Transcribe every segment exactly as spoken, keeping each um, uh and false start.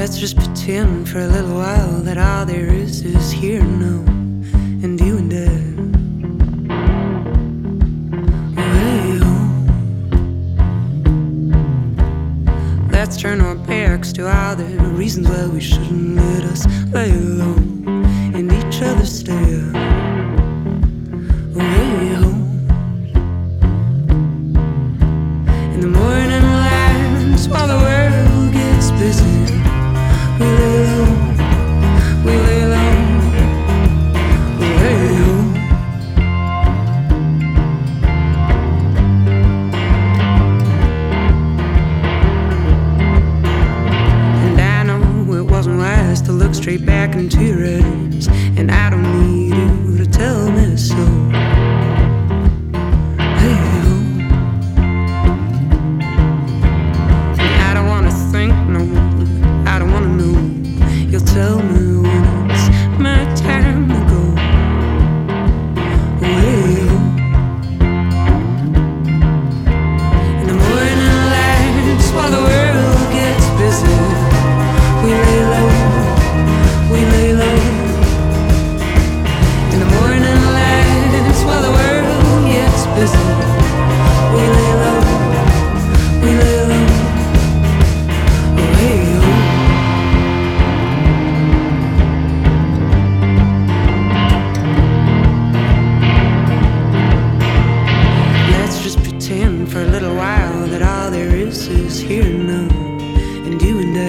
Let's just pretend for a little while that all there is is here now, and you and I. Way home. Let's turn our backs to all the reasons why we shouldn't let us lay alone in each other's stare. Way home. In the morning lights while the world gets busy, we lay low, we lay low, way home. And I know it wasn't wise to look straight back into your eyes, and I don't need you to tell me so. Hey home. And I don't wanna think no more, I don't wanna know. You'll tell me when it's my time to go. Way home. In the morning lights while the world gets busy, we lay low, we lay low. In the morning lights while the world gets busy, we lay low, we lay low. Way home. Let's just pretend for a little while that all there is is here now, and you and I.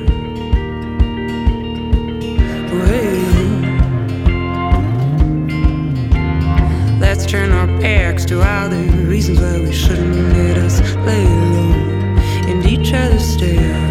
Way home. Let's turn our backs to all the reasons why we shouldn't let us lay alone in each other's stare.